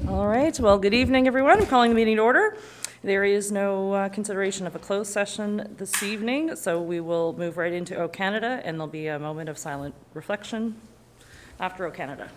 All right, well, good evening, everyone. I'm calling the meeting to order. There is no consideration of a closed session this evening, so we will move right into O Canada, and there'll be a moment of silent reflection after O Canada.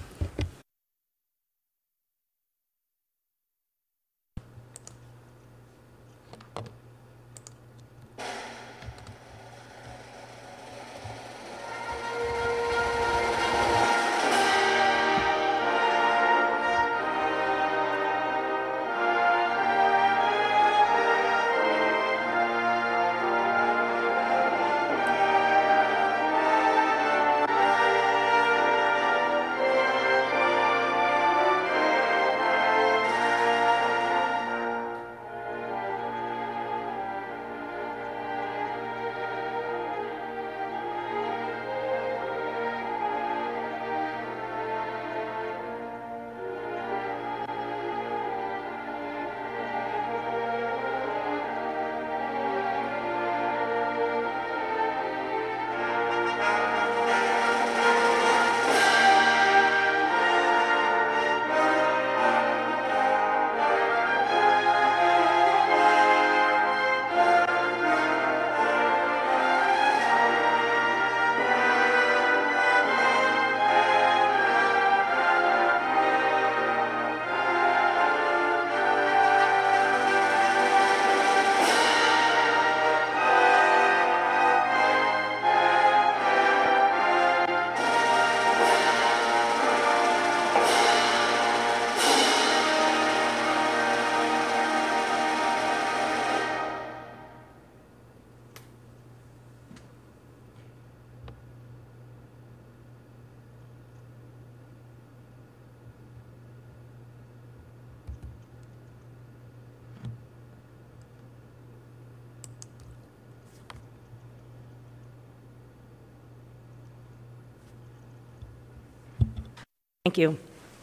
Thank you.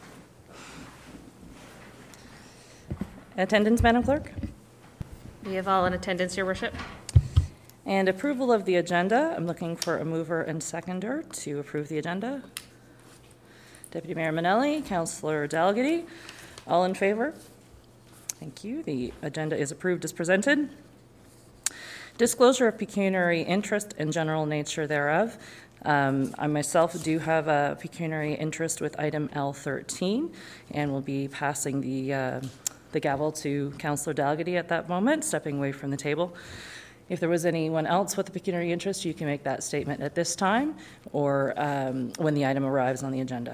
Attendance, Madam Clerk? We have all in attendance, Your Worship. And approval of the agenda. I'm looking for a mover and seconder to approve the agenda. Deputy Mayor Manelli, Councillor Dalgety, all in favor? Thank you. The agenda is approved as presented. Disclosure of pecuniary interest and general nature thereof. I myself do have a pecuniary interest with item L13 and will be passing the gavel to Councillor Dalgety at that moment, stepping away from the table. If there was anyone else with a pecuniary interest, you can make that statement at this time or when the item arrives on the agenda.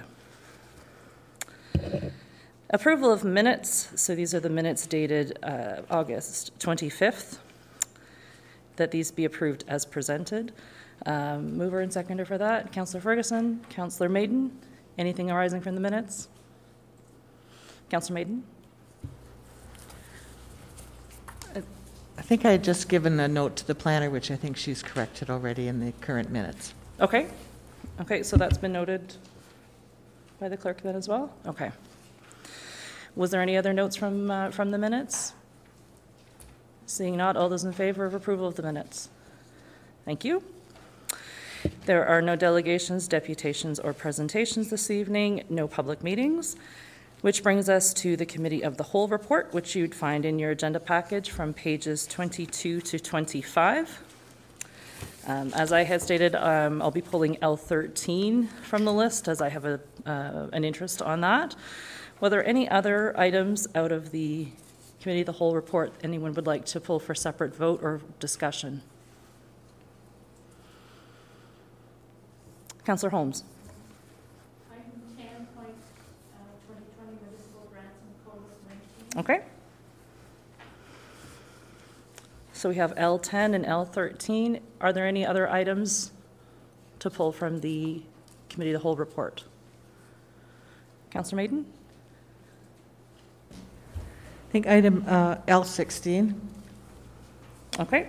Approval of minutes. So these are the minutes dated August 25th. That these be approved as presented. Mover and seconder for that, Councillor Ferguson, Councillor Maiden. Anything arising from the minutes? Councillor Maiden? I think I had just given a note to the planner, which I think she's corrected already in the current minutes. Okay. Okay, so that's been noted by the clerk then as well? Okay. Was there any other notes from the minutes? Seeing not, all those in favor of approval of the minutes? Thank you. There are no delegations, deputations, or presentations this evening, no public meetings, which brings us to the Committee of the Whole report, which you'd find in your agenda package from pages 22 to 25. As I had stated, I'll be pulling L13 from the list as I have an interest on that. Were there any other items out of the Committee of the Whole report anyone would like to pull for separate vote or discussion? Councillor Holmes. Item 10, 2020 municipal grants and COLAs 19. Okay. So we have L10 and L13. Are there any other items to pull from the Committee of the Whole report? Councillor Maiden? I think item L16. Okay.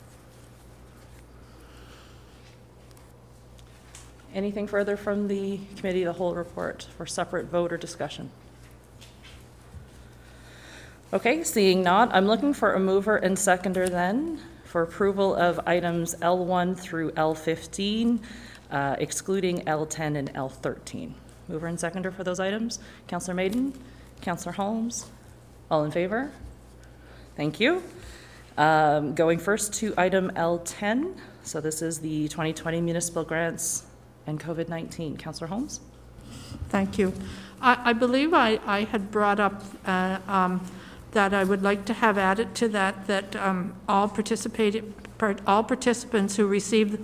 Anything further from the Committee of the Whole report for separate vote or discussion? Okay, seeing not, I'm looking for a mover and seconder then for approval of items L1 through L15, excluding L10 and L13. Mover and seconder for those items. Councillor Maiden, Counselor Holmes? All in favor? Thank you. Going first to item L10. So this is the 2020 municipal grants and COVID-19. Counselor Holmes? Thank you. I believe I had brought up that I would like to have added to that all participants who received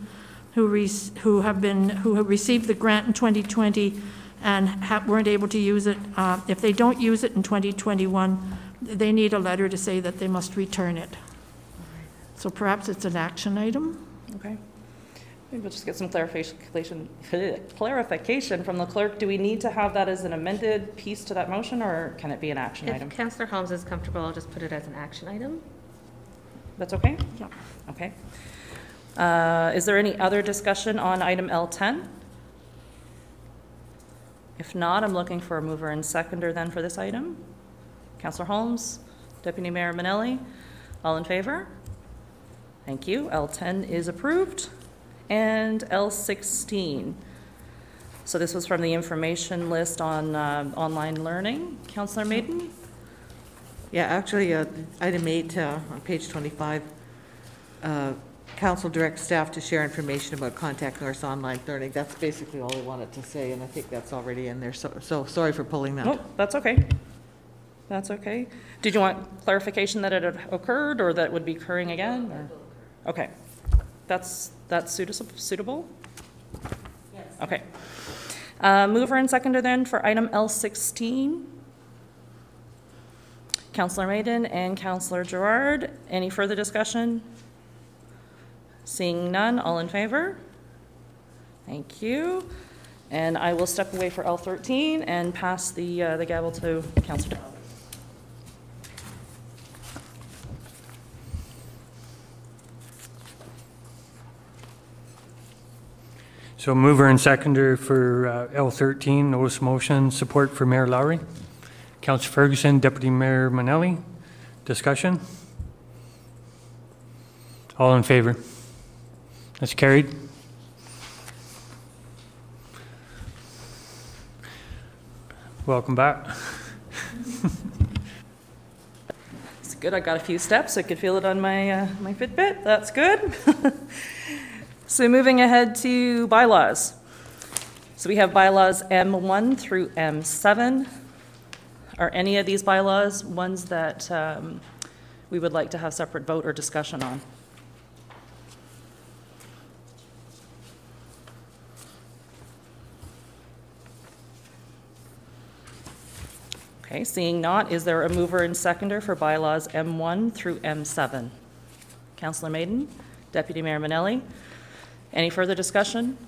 the grant in 2020 and weren't able to use it, if they don't use it in 2021, they need a letter to say that they must return it. So perhaps it's an action item? Okay. Maybe we'll just get some clarification from the clerk. Do we need to have that as an amended piece to that motion, or can it be an action item? If Councillor Holmes is comfortable, I'll just put it as an action item. That's okay? Yeah. Okay. Is there any other discussion on item L10? If not, I'm looking for a mover and seconder then for this item. Councillor Holmes, Deputy Mayor Manelli, all in favor? Thank you. L10 is approved. And L16. So this was from the information list on online learning. Councillor Maiden? Yeah, actually, item 8 on page 25, council directs staff to share information about Contact North online learning. That's basically all I wanted to say, and I think that's already in there. So sorry for pulling that. Oh, that's okay. That's okay. Did you want clarification that it had occurred or that it would be occurring again? Or? Okay. That's suitable? Yes. Okay. Mover and seconder then for item L16. Councillor Maiden and Councillor Gerard. Any further discussion? Seeing none, all in favor? Thank you. And I will step away for L13 and pass the gavel to Councillor Dowd. So mover and seconder for L13, notice motion, support for Mayor Lowry. Councillor Ferguson, Deputy Mayor Manelli. Discussion? All in favor? That's carried. Welcome back. It's good. I got a few steps. I could feel it on my my Fitbit. That's good. So moving ahead to bylaws. So we have bylaws M1 through M7. Are any of these bylaws ones that we would like to have separate vote or discussion on? Okay, seeing not, is there a mover and seconder for bylaws M1 through M7? Councillor Maiden, Deputy Mayor Manelli. Any further discussion?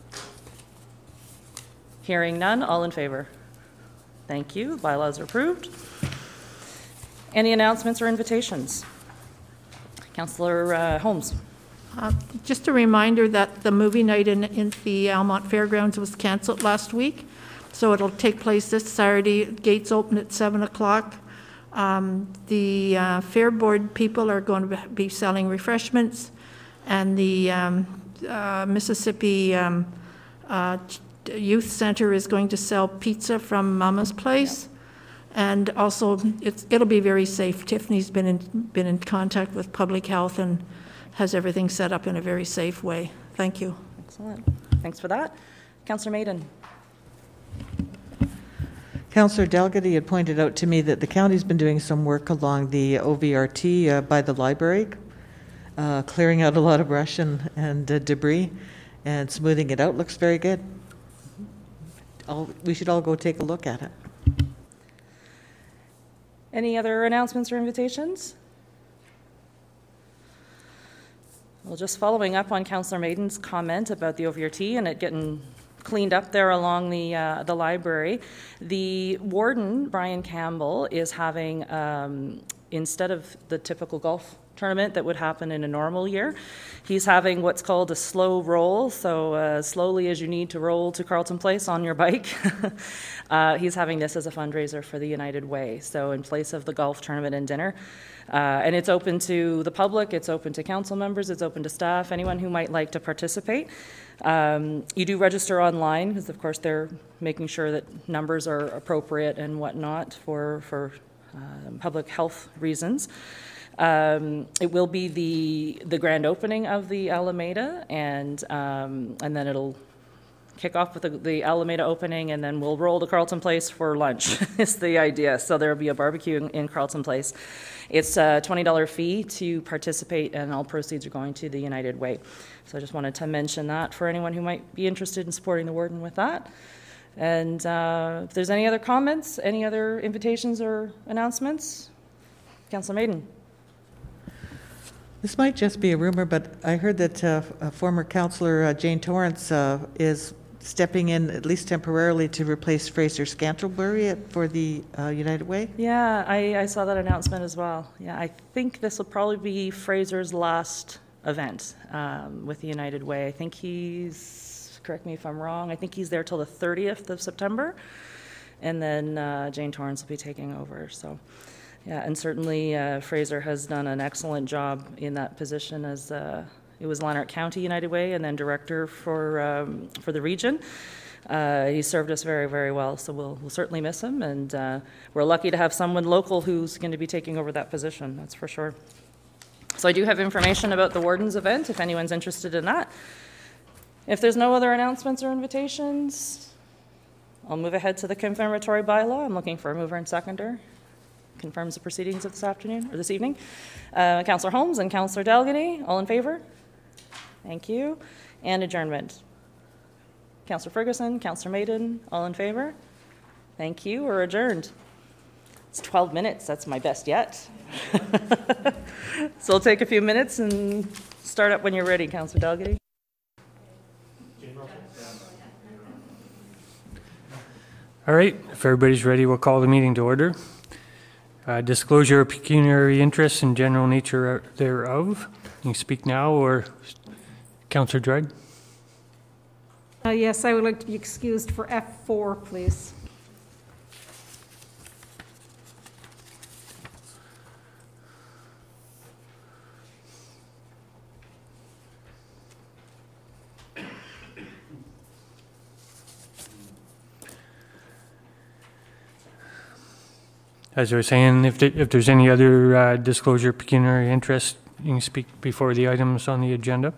Hearing none, all in favor? Thank you. Bylaws are approved. Any announcements or invitations? Councillor Holmes. Just a reminder that the movie night in the Almont Fairgrounds was canceled last week, so it'll take place this Saturday. Gates open at 7 o'clock. The Fair Board people are going to be selling refreshments, and the Mississippi Youth Center is going to sell pizza from Mama's Place. And also, it'll be very safe. Tiffany's been in contact with public health and has everything set up in a very safe way. Thank you. Excellent. Thanks for that. Councillor Maiden. Councillor Delgady had pointed out to me that the county's been doing some work along the OVRT by the library, clearing out a lot of brush and debris and smoothing it out. Looks very good. We should all go take a look at it. Any other announcements or invitations? Well, just following up on Councillor Maiden's comment about the OVRT and it getting cleaned up there along the library, the warden, Brian Campbell, is having instead of the typical golf tournament that would happen in a normal year, he's having what's called a slow roll, so slowly as you need to roll to Carleton Place on your bike. He's having this as a fundraiser for the United Way, so in place of the golf tournament and dinner. And it's open to the public, it's open to council members, it's open to staff, anyone who might like to participate. You do register online, because of course they're making sure that numbers are appropriate and whatnot for public health reasons. It will be the grand opening of the Alameda, and then it'll kick off with the Alameda opening, and then we'll roll to Carleton Place for lunch, is the idea. So there'll be a barbecue in Carleton Place. It's a $20 fee to participate, and all proceeds are going to the United Way. So I just wanted to mention that for anyone who might be interested in supporting the warden with that. And if there's any other comments, any other invitations or announcements? Councillor Maiden. This might just be a rumor, but I heard that former councillor Jane Torrance is stepping in, at least temporarily, to replace Fraser Scantlebury for the United Way. Yeah, I saw that announcement as well. Yeah, I think this will probably be Fraser's last event with the United Way. I think he's, correct me if I'm wrong, I think he's there till the 30th of September, and then Jane Torrance will be taking over. So, yeah, and certainly Fraser has done an excellent job in that position as it was Lanark County United Way and then director for the region. He served us very, very well, so we'll certainly miss him, and we're lucky to have someone local who's going to be taking over that position, that's for sure. So I do have information about the Warden's event, if anyone's interested in that. If there's no other announcements or invitations, I'll move ahead to the confirmatory bylaw. I'm looking for a mover and seconder. Confirms the proceedings of this afternoon, or this evening. Councillor Holmes and Councillor Dalgety, all in favor? Thank you. And adjournment. Councillor Ferguson, Councillor Maiden, all in favor? Thank you, we're adjourned. It's 12 minutes, that's my best yet. So we'll take a few minutes and start up when you're ready, Councillor Dalgety. All right, if everybody's ready, we'll call the meeting to order. Disclosure of pecuniary interests and general nature thereof. You can speak now, or Councillor Dredd? Yes, I would like to be excused for F4, please. As I was saying, if there's any other disclosure of pecuniary interest, you can speak before the items on the agenda.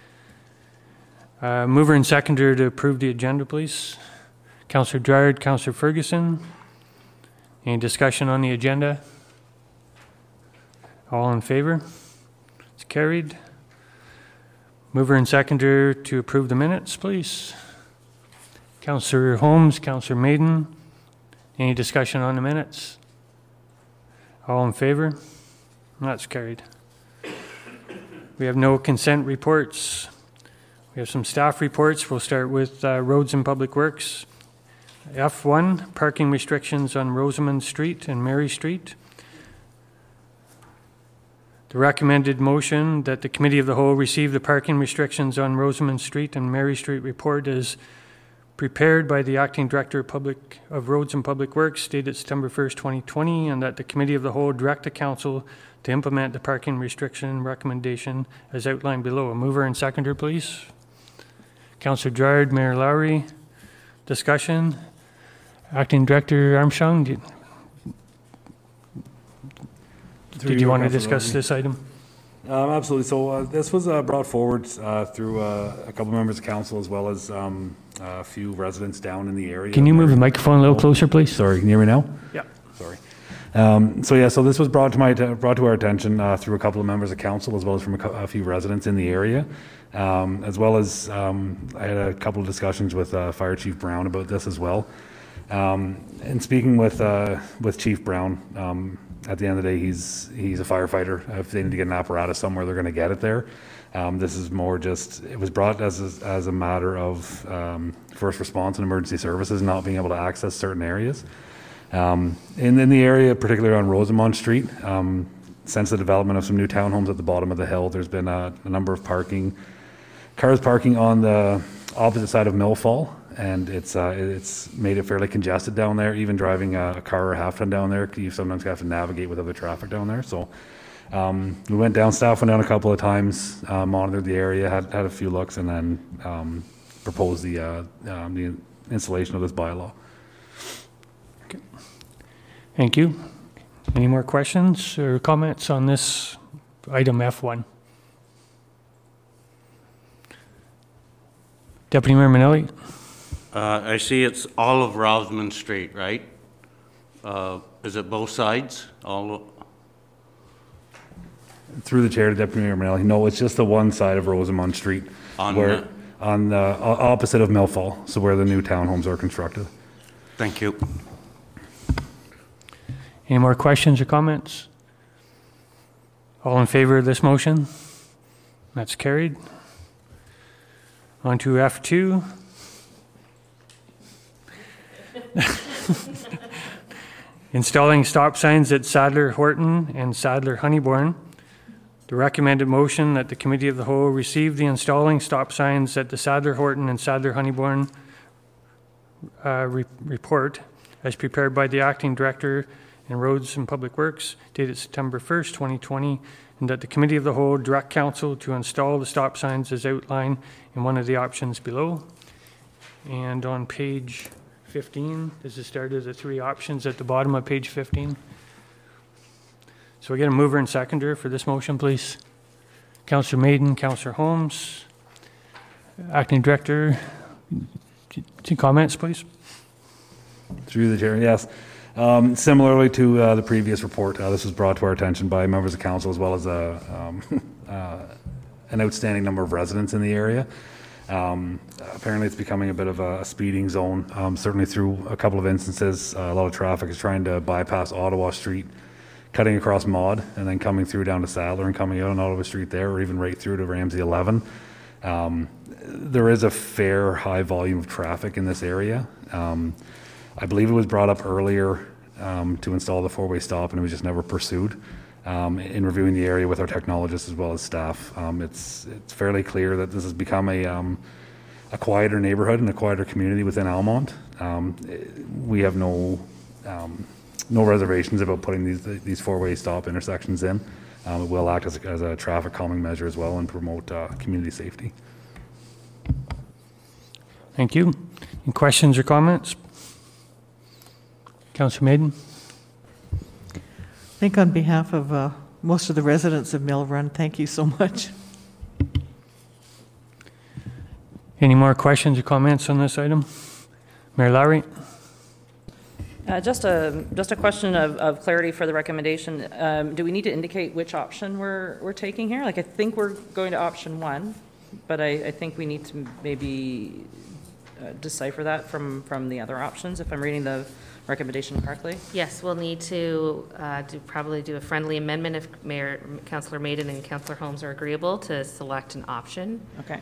Mover and seconder to approve the agenda, please. Councillor Dryard, Councillor Ferguson. Any discussion on the agenda? All in favor? It's carried. Mover and seconder to approve the minutes, please. Councillor Holmes, Councillor Maiden. Any discussion on the minutes? All in favor? That's carried. We have no consent reports. We have some staff reports. We'll start with Roads and Public Works. F1, parking restrictions on Rosamond Street and Mary Street. The recommended motion that the Committee of the Whole receive the parking restrictions on Rosamond Street and Mary Street report is prepared by the Acting Director of Roads and Public Works, dated September 1st, 2020, and that the Committee of the Whole direct the Council to implement the parking restriction recommendation as outlined below. A mover and seconder, please. Councillor Dryard, Mayor Lowry. Discussion. Acting Director Armstrong, did you want to discuss this item? Absolutely. So this was brought forward through a couple members of council, as well as a few residents down in the area. Can you move the microphone a little closer, please? Sorry, can you hear me now? Yeah. Sorry. So this was brought to our attention through a couple of members of council, as well as from a few residents in the area, as well as I had a couple of discussions with Fire Chief Brown about this as well. And speaking with Chief Brown, at the end of the day, he's a firefighter. If they need to get an apparatus somewhere, they're going to get it there. This is more just, it was brought as a matter of first response and emergency services not being able to access certain areas. In the area, particularly on Rosamond Street, since the development of some new townhomes at the bottom of the hill, there's been a number of cars parking on the opposite side of Millfall, and it's made it fairly congested down there. Even driving a car or a half ton down there, you sometimes have to navigate with other traffic down there. So we went down, staff went down a couple of times, monitored the area, had a few looks, and then proposed the installation of this bylaw. Thank you. Any more questions or comments on this item F1? Deputy Mayor Manelli? I see it's all of Rosamond Street, right? Is it both sides? Through the chair to Deputy Mayor Manelli. No, it's just the one side of Rosamond Street, on the opposite of Millfall, so where the new townhomes are constructed. Thank you. Any more questions or comments? All in favor of this motion? That's carried. On to F2. Installing stop signs at Sadler Horton and Sadler Honeybourne. The recommended motion that the Committee of the Whole receive the installing stop signs at the Sadler Horton and Sadler Honeybourne report as prepared by the Acting Director in Roads and Public Works, dated September 1st, 2020, and that the Committee of the Whole direct Council to install the stop signs as outlined in one of the options below. And on page 15, this is started the three options at the bottom of page 15. So we get a mover and seconder for this motion, please. Councillor Maiden, Councillor Holmes. Acting Director, any comments, please? Through the chair, yes. Similarly to the previous report, this was brought to our attention by members of council as well as an outstanding number of residents in the area. Apparently it's becoming a bit of a speeding zone, certainly through a couple of instances. A lot of traffic is trying to bypass Ottawa Street, cutting across Maud, and then coming through down to Sadler and coming out on Ottawa Street there, or even right through to Ramsey 11. There is a fair high volume of traffic in this area. I believe it was brought up earlier to install the four-way stop, and it was just never pursued. In reviewing the area with our technologists as well as staff, it's fairly clear that this has become a quieter neighborhood and a quieter community within Almont. We have no reservations about putting these four-way stop intersections in. It will act as a traffic calming measure as well and promote community safety. Thank you. Any questions or comments? Councillor Maiden? I think on behalf of most of the residents of Mill Run, thank you so much. Any more questions or comments on this item? Mayor Lowry? Just a question of clarity for the recommendation. Do we need to indicate which option we're taking here? Like, I think we're going to option one, but I think we need to maybe decipher that from the other options, if I'm reading the recommendation correctly. Yes, we'll need to probably do a friendly amendment if Councillor Maiden and Councillor Holmes are agreeable to select an option. Okay.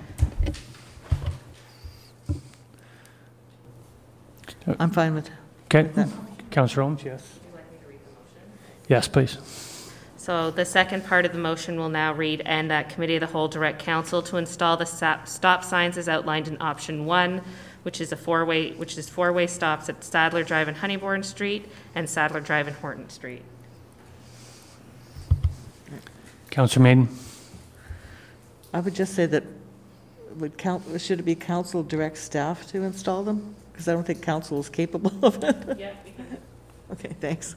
I'm fine with Okay. Councillor Holmes, yes. Would you like me to read the motion? Yes, please. So the second part of the motion will now read, and that Committee of the Whole direct Council to install the stop signs as outlined in option 1, which is four-way stops at Sadler Drive and Honeybourne Street and Sadler Drive and Horton Street. Councillor Maiden? I would just say that should it be council direct staff to install them? Because I don't think council is capable of it. Yeah. Okay, thanks.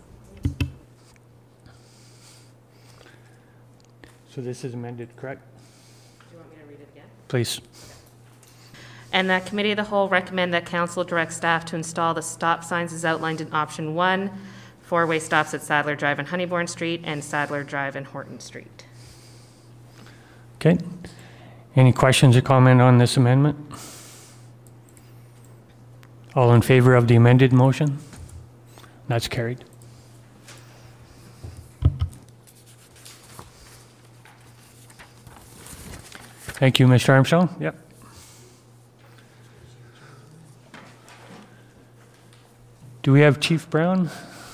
So this is amended, correct? Do you want me to read it again? Please. And that Committee of the Whole recommend that council direct staff to install the stop signs as outlined in option 1, four-way stops at Sadler Drive and Honeybourne Street and Sadler Drive and Horton Street. Okay. Any questions or comment on this amendment? All in favor of the amended motion? That's carried. Thank you, Mr. Armstrong. Yep. Do we have Chief Brown?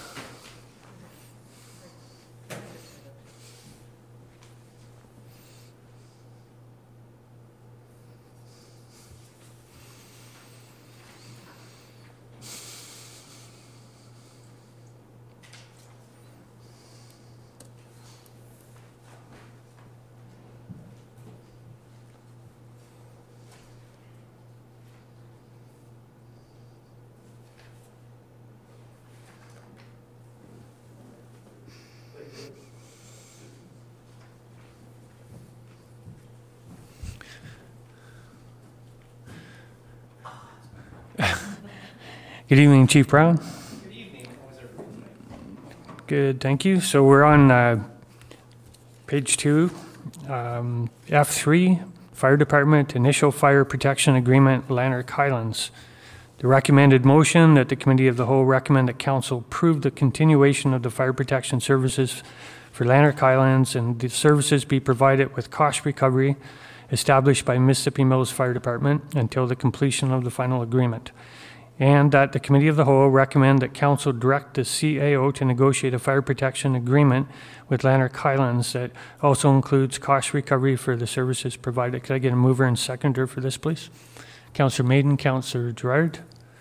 Good evening, Chief Brown. Good evening. How was everyone tonight? Good, thank you. So we're on page 2, F3, Fire Department Initial Fire Protection Agreement, Lanark Highlands. The recommended motion that the Committee of the Whole recommend that Council approve the continuation of the fire protection services for Lanark Highlands and the services be provided with cost recovery established by Mississippi Mills Fire Department until the completion of the final agreement. And that the Committee of the Whole recommend that Council direct the CAO to negotiate a fire protection agreement with Lanark Highlands that also includes cost recovery for the services provided. Could I get a mover and seconder for this, please? Councillor Maiden, Councillor Gerard.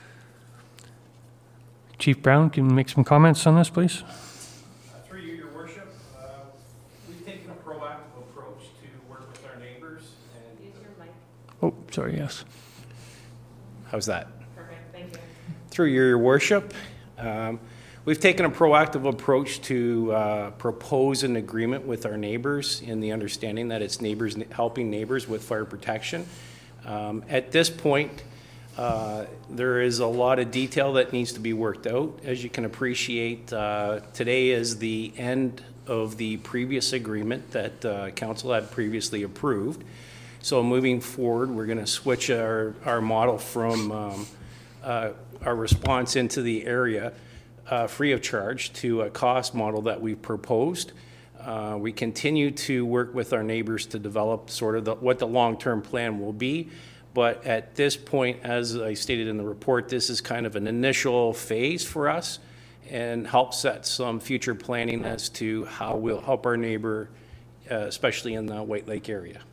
Chief Brown, can you make some comments on this, please? Through you, Your Worship, we've taken a proactive approach to work with our neighbors and... Use your mic. Oh, sorry, yes. How's that? Perfect, thank you. Through you, Your Worship, we've taken a proactive approach to propose an agreement with our neighbors in the understanding that it's neighbors helping neighbors with fire protection. At this point, there is a lot of detail that needs to be worked out. As you can appreciate, today is the end of the previous agreement that Council had previously approved. So moving forward, we're going to switch our model from our response into the area free of charge to a cost model that we've proposed. We continue to work with our neighbors to develop sort of what the long-term plan will be. But at this point, as I stated in the report, this is kind of an initial phase for us and help set some future planning as to how we'll help our neighbor, especially in the White Lake area.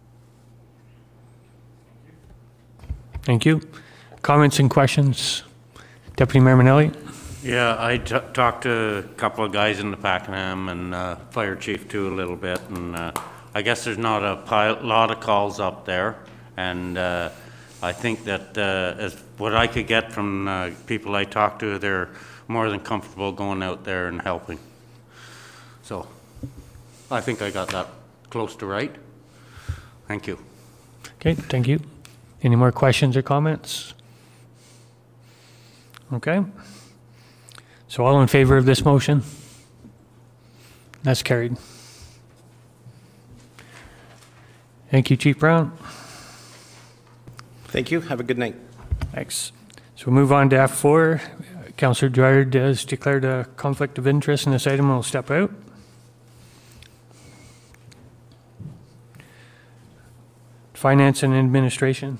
Thank you. Comments and questions? Deputy Mayor Manelli? Yeah, I talked to a couple of guys in the Pakenham and Fire Chief too a little bit, and I guess there's not a lot of calls up there, and I think that as what I could get from people I talked to, they're more than comfortable going out there and helping. So I think I got that close to right. Thank you. Okay, thank you. Any more questions or comments? Okay. So all in favor of this motion? That's carried. Thank you, Chief Brown. Thank you. Have a good night. Thanks. So we'll move on to F4. Councillor Gerard has declared a conflict of interest in this item and will step out. Finance and Administration.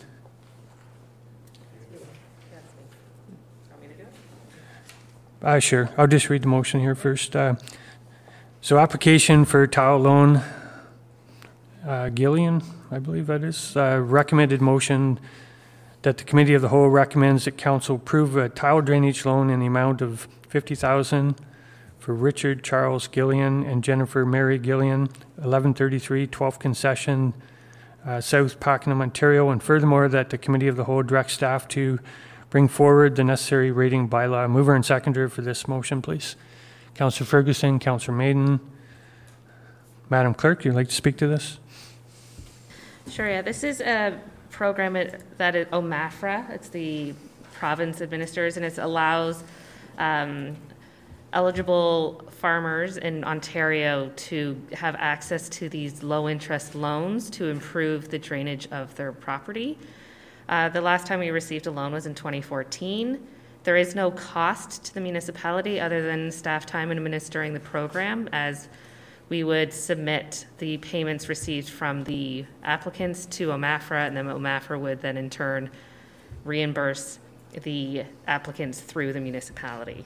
Sure. I'll just read the motion here first. So application for tile loan, Gillian, I believe that is, recommended motion that the Committee of the Whole recommends that Council approve a tile drainage loan in the amount of $50,000 for Richard Charles Gillian and Jennifer Mary Gillian, 1133 12th Concession, South Pakenham, Ontario, and furthermore that the Committee of the Whole directs staff to bring forward the necessary rating bylaw. Mover and seconder for this motion, please. Councillor Ferguson, Councillor Maiden. Madam Clerk, you'd like to speak to this? Sure, yeah. This is a program that is OMAFRA. It's the province administers, and it allows eligible farmers in Ontario to have access to these low-interest loans to improve the drainage of their property. The last time we received a loan was in 2014. There is no cost to the municipality other than staff time in administering the program, as we would submit the payments received from the applicants to OMAFRA, and then OMAFRA would then in turn reimburse the applicants through the municipality.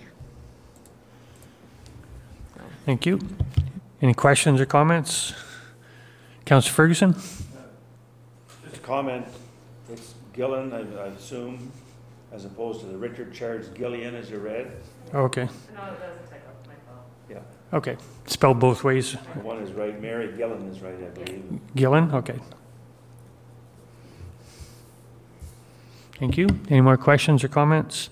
Thank you. Any questions or comments? Councillor Ferguson? Just a comment, it's Gillen, I assume, as opposed to the Richard Charles Gillian as you read. Okay, No, it doesn't take up my fault. Yeah, okay. Spelled both ways. one is right, Mary Gillen is right, I believe. Gillen, okay. Thank you. Any more questions or comments?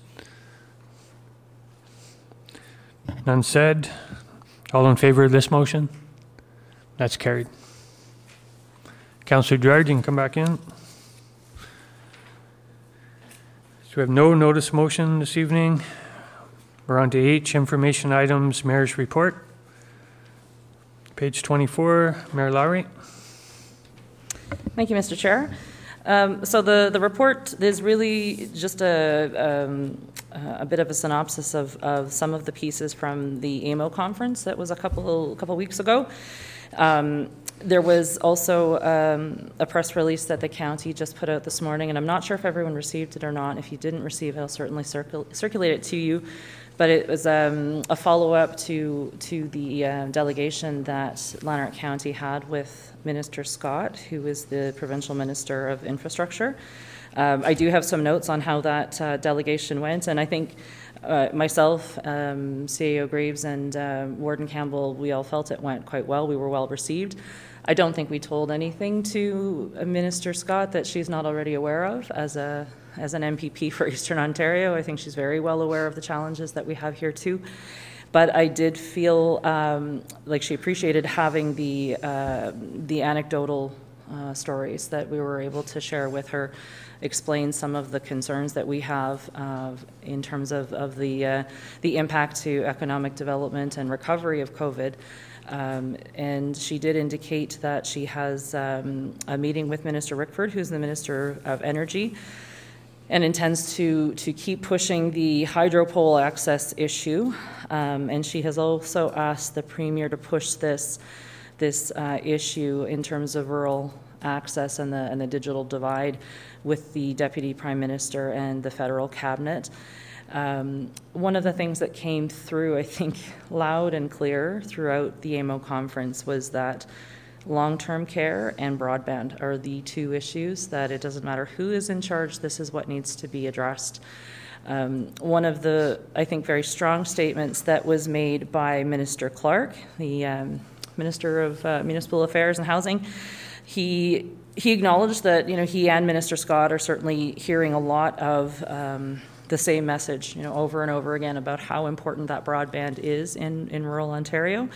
None said. All in favor of this motion? That's carried. Councillor Gerard, you can come back in. So we have no notice motion this evening. We're on to H, information items, Mayor's report. Page 24, Mayor Lowry. Thank you, Mr. Chair. So the report is really just a bit of a synopsis of some of the pieces from the AMO conference that was a couple weeks ago. There was also a press release that the county just put out this morning, and I'm not sure if everyone received it or not. If you didn't receive it, I'll certainly circulate it to you. But it was a follow-up to the delegation that Lanark County had with Minister Scott, who is the Provincial Minister of Infrastructure. I do have some notes on how that delegation went, and I think myself, CAO Graves, and Warden Campbell, we all felt it went quite well. We were well received. I don't think we told anything to Minister Scott that she's not already aware of as an MPP for Eastern Ontario. I think she's very well aware of the challenges that we have here too. But I did feel like she appreciated having the anecdotal stories that we were able to share with her, explain some of the concerns that we have in terms of the impact to economic development and recovery of COVID. And she did indicate that she has a meeting with Minister Rickford, who's the Minister of Energy, and intends to keep pushing the hydropole access issue. And she has also asked the Premier to push this issue in terms of rural access and the digital divide with the Deputy Prime Minister and the federal cabinet. One of the things that came through, I think, loud and clear throughout the AMO conference was that long-term care and broadband are the two issues that it doesn't matter who is in charge, this is what needs to be addressed. One of the, I think, very strong statements that was made by Minister Clark, the Minister of Municipal Affairs and Housing, he acknowledged that, he and Minister Scott are certainly hearing a lot of the same message, over and over again about how important that broadband is in rural Ontario.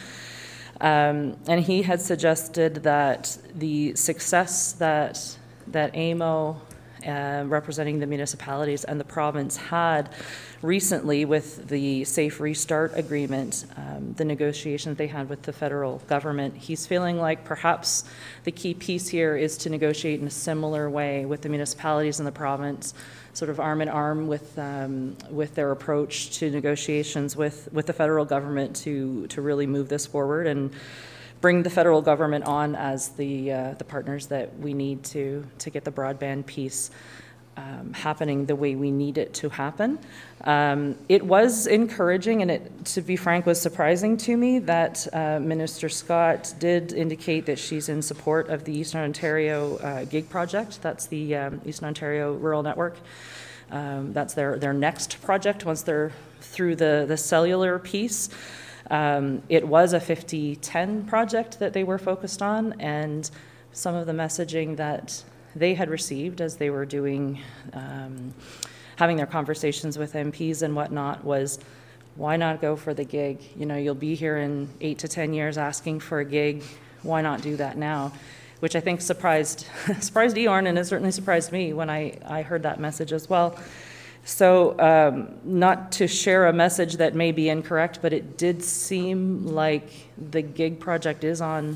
And he had suggested that the success that AMO, representing the municipalities and the province, had recently with the Safe Restart Agreement, the negotiations they had with the federal government, he's feeling like perhaps the key piece here is to negotiate in a similar way with the municipalities and the province, sort of arm in arm with their approach to negotiations with the federal government to really move this forward and bring the federal government on as the partners that we need to get the broadband piece happening the way we need it to happen. It was encouraging, and it, to be frank, was surprising to me that Minister Scott did indicate that she's in support of the Eastern Ontario GIG project. That's the Eastern Ontario Rural Network. That's their next project once they're through the cellular piece. It was a 50-10 project that they were focused on, and some of the messaging that they had received as they were doing, having their conversations with MPs and whatnot was, why not go for the gig? You'll be here in 8 to 10 years asking for a gig. Why not do that now? Which I think surprised Eorn, and it certainly surprised me when I heard that message as well. So not to share a message that may be incorrect, but it did seem like the gig project is on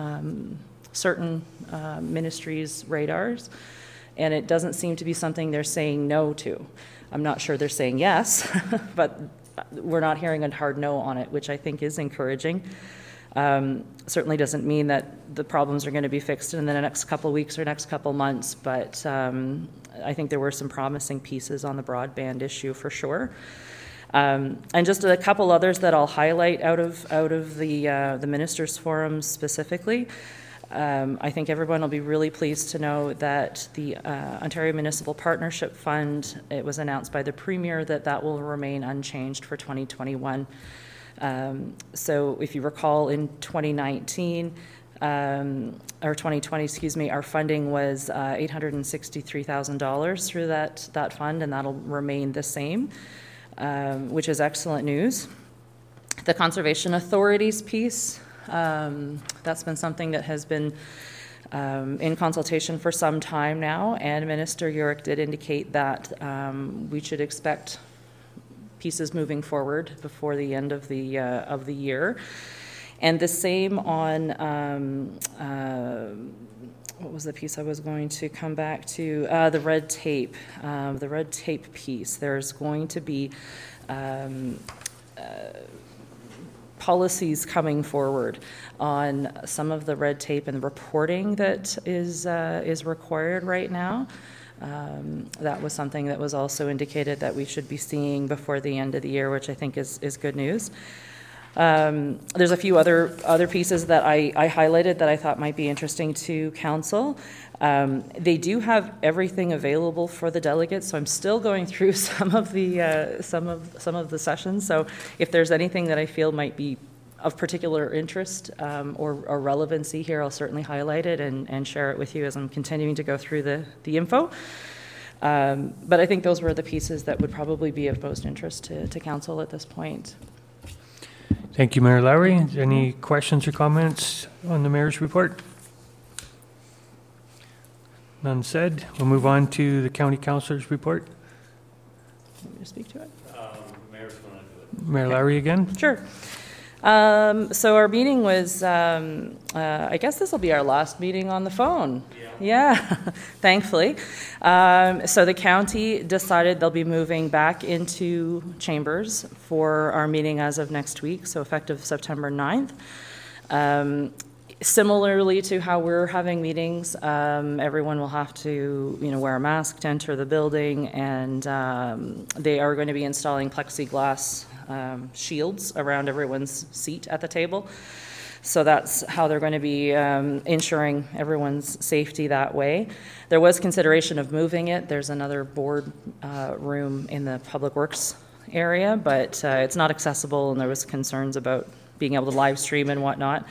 certain ministries' radars, and it doesn't seem to be something they're saying no to. I'm not sure they're saying yes, but we're not hearing a hard no on it, which I think is encouraging. Certainly doesn't mean that the problems are going to be fixed in the next couple of weeks or next couple of months, but I think there were some promising pieces on the broadband issue for sure. And just a couple others that I'll highlight out of the Ministers' Forum specifically. I think everyone will be really pleased to know that the Ontario Municipal Partnership Fund, it was announced by the Premier that will remain unchanged for 2021. So if you recall, in 2019, or 2020, excuse me, our funding was $863,000 through that fund, and that'll remain the same, which is excellent news. The Conservation Authorities piece, that's been something that has been in consultation for some time now, and Minister Yurek did indicate that we should expect pieces moving forward before the end of the year. And the same on, what was the piece I was going to come back to? The red tape piece. There's going to be policies coming forward on some of the red tape and reporting that is required right now. That was something that was also indicated that we should be seeing before the end of the year, which I think is good news. There's a few other pieces that I highlighted that I thought might be interesting to council. They do have everything available for the delegates, so I'm still going through some of the sessions. So if there's anything that I feel might be of particular interest or relevancy here, I'll certainly highlight it and share it with you as I'm continuing to go through the info. But I think those were the pieces that would probably be of most interest to council at this point. Thank you, Mayor Lowry. Any questions or comments on the mayor's report? None said. We'll move on to the county councilor's report. Want me to speak to it? Mayor's going to do it. Mayor Lowry again? Sure. So our meeting was, I guess this will be our last meeting on the phone. Yeah, thankfully. So the county decided they'll be moving back into chambers for our meeting as of next week, so effective September 9th. Similarly to how we're having meetings, everyone will have to, wear a mask to enter the building, and they are going to be installing plexiglass shields around everyone's seat at the table. So that's how they're going to be ensuring everyone's safety that way. There was consideration of moving it. There's another board room in the Public Works area, but it's not accessible, and there was concerns about being able to live stream and whatnot.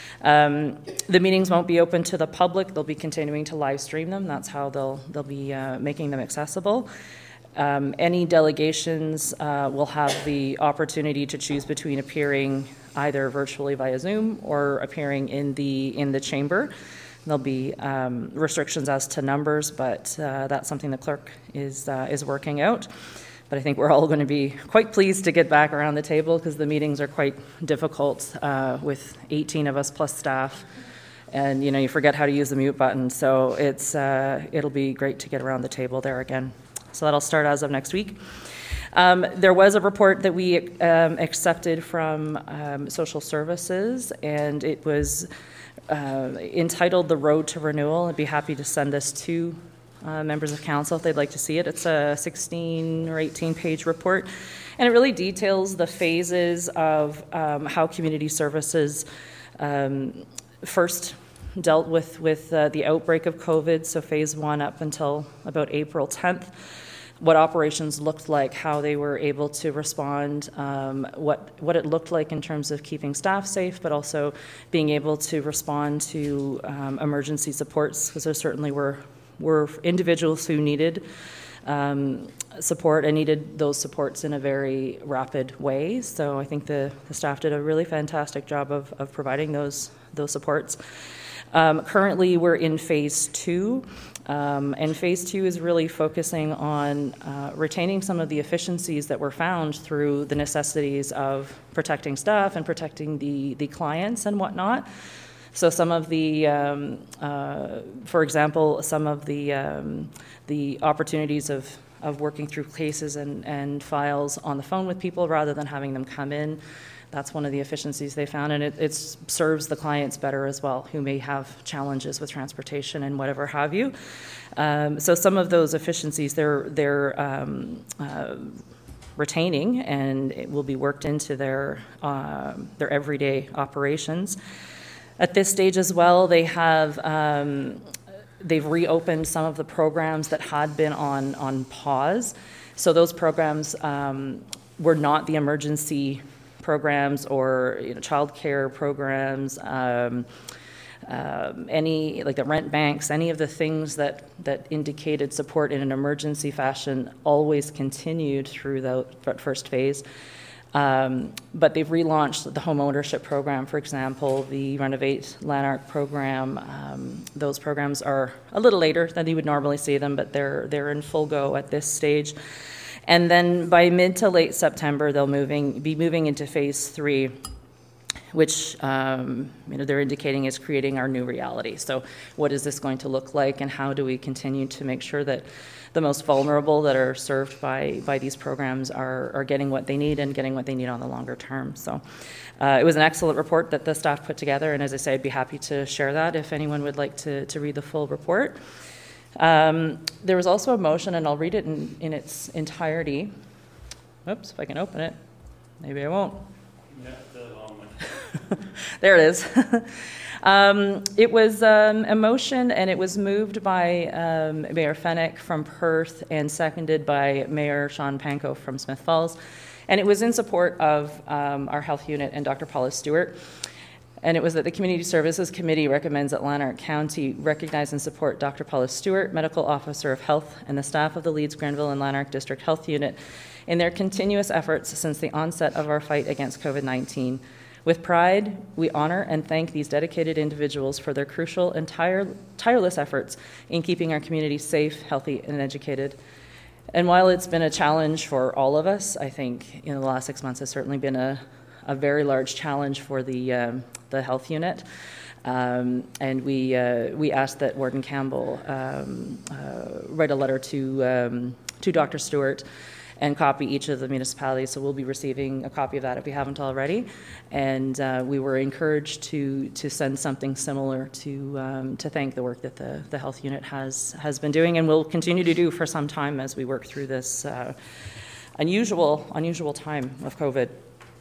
The meetings won't be open to the public. They'll be continuing to live stream them. That's how they'll be making them accessible. Any delegations will have the opportunity to choose between appearing either virtually via Zoom or appearing in the chamber. There'll be restrictions as to numbers, but that's something the clerk is working out. But I think we're all going to be quite pleased to get back around the table, because the meetings are quite difficult with 18 of us plus staff. And you forget how to use the mute button. So it'll be great to get around the table there again. So that'll start as of next week. There was a report that we accepted from Social Services, and it was entitled The Road to Renewal. I'd be happy to send this to members of council if they'd like to see it. It's a 16 or 18 page report, and it really details the phases of how community services first dealt with the outbreak of COVID, so phase 1 up until about April 10th, what operations looked like, how they were able to respond, what it looked like in terms of keeping staff safe, but also being able to respond to emergency supports, because there certainly were individuals who needed support and needed those supports in a very rapid way. So I think the staff did a really fantastic job of providing those supports. Currently, we're in phase 2, and phase 2 is really focusing on retaining some of the efficiencies that were found through the necessities of protecting staff and protecting the clients and whatnot. So some of the, for example, some of the opportunities of of working through cases and files on the phone with people rather than having them come in. That's one of the efficiencies they found, and it serves the clients better as well, who may have challenges with transportation and whatever have you. So some of those efficiencies they're retaining, and it will be worked into their everyday operations. At this stage as well, they have they've reopened some of the programs that had been on pause. So those programs were not the emergency programs or childcare programs, any like the rent banks, any of the things that indicated support in an emergency fashion always continued through the first phase. But they've relaunched the home ownership program, for example, the Renovate Lanark program. Those programs are a little later than you would normally see them, but they're in full go at this stage. And then by mid to late September, they'll be moving into phase 3, which they're indicating is creating our new reality. So what is this going to look like, and how do we continue to make sure that the most vulnerable that are served by these programs are getting what they need and getting what they need on the longer term. So it was an excellent report that the staff put together, and as I say, I'd be happy to share that if anyone would like to read the full report. There was also a motion, and I'll read it in its entirety. Oops, if I can open it. Maybe I won't. There it is. It was a motion, and it was moved by Mayor Fenwick from Perth and seconded by Mayor Sean Pankow from Smith Falls. And it was in support of our health unit and Dr. Paula Stewart. And it was that the Community Services Committee recommends that Lanark County recognize and support Dr. Paula Stewart, Medical Officer of Health, and the staff of the Leeds, Grenville, and Lanark District Health Unit in their continuous efforts since the onset of our fight against COVID-19. With pride, we honor and thank these dedicated individuals for their crucial and tireless efforts in keeping our community safe, healthy, and educated. And while it's been a challenge for all of us, I think the last 6 months has certainly been a very large challenge for the health unit. And we asked that Warden Campbell write a letter to Dr. Stewart and copy each of the municipalities. So we'll be receiving a copy of that if we haven't already. And we were encouraged to send something similar to thank the work that the health unit has been doing and will continue to do for some time as we work through this unusual time of COVID.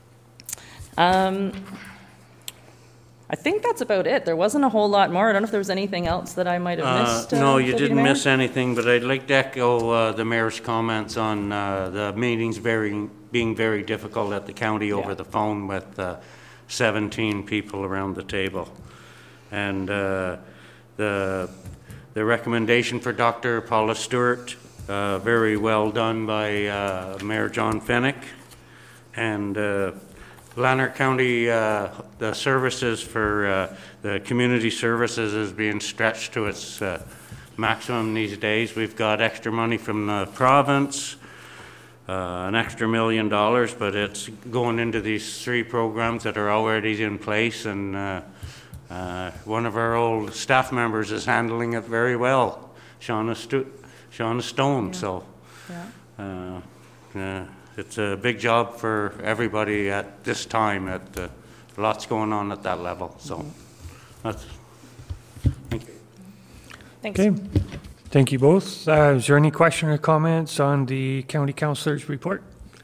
I think that's about it. There wasn't a whole lot more. I don't know if there was anything else that I might have missed. No, you Deputy didn't Mayor? miss anything, but I'd like to echo the mayor's comments on the meetings being very difficult at the county over the phone with 17 people around the table. And the recommendation for Dr. Paula Stewart, very well done by Mayor John Fenwick. And Lanark County, the services for the community services is being stretched to its maximum these days. We've got extra money from the province, an extra $1 million, but it's going into these 3 programs that are already in place, and one of our old staff members is handling it very well, Shauna Stone. Yeah. So. Yeah. It's a big job for everybody at this time. Lots going on at that level. So, that's, thank you. Thanks. Okay. Thank you both. Is there any question or comments on the county councillor's report?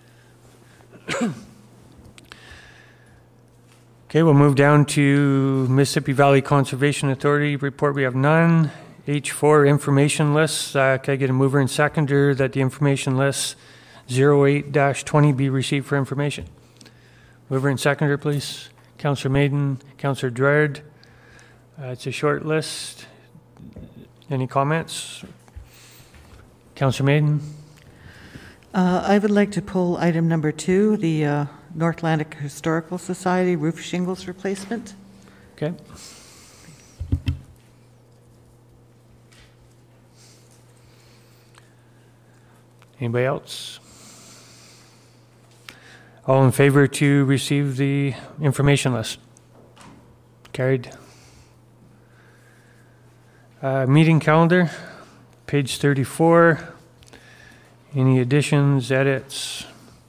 Okay, we'll move down to Mississippi Valley Conservation Authority report. We have none. H4 information lists. Can I get a mover and seconder that the information lists 08-20 be received for information? Mover and seconder, please. Councillor Maiden, Councillor Drard. It's a short list. Any comments? Councillor Maiden. I would like to pull item number 2, the North Atlantic Historical Society roof shingles replacement. Okay. Anybody else? All in favor to receive the information list? Carried. Meeting calendar, page 34. Any additions, edits?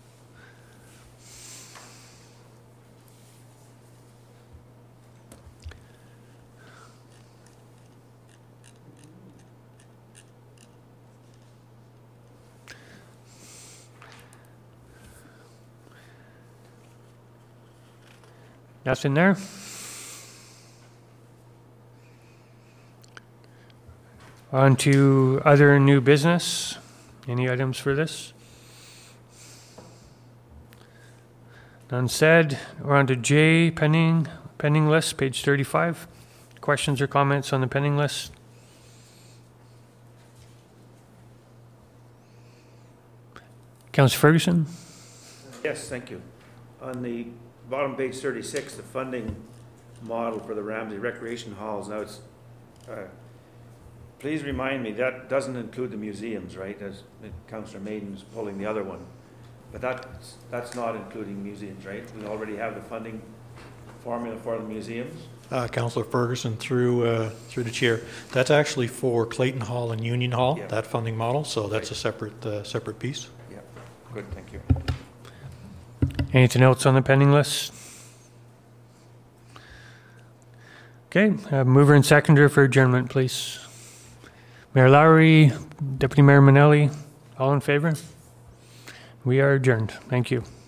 Nothing there? On to other new business. Any items for this? None said. We're on to J, pending list, page 35. Questions or comments on the pending list? Councillor Ferguson? Yes, thank you. On the bottom page 36, the funding model for the Ramsey Recreation Halls, now it's, please remind me, that doesn't include the museums, right? As Councillor Maiden's pulling the other one. But that's not including museums, right? We already have the funding formula for the museums? Councillor Ferguson, through the chair, that's actually for Clayton Hall and Union Hall, Yeah. that funding model, so that's a separate piece. Yeah, good, thank you. Anything else on the pending list? Okay, mover and seconder for adjournment, please. Mayor Lowry, Deputy Mayor Manelli, all in favor? We are adjourned. Thank you.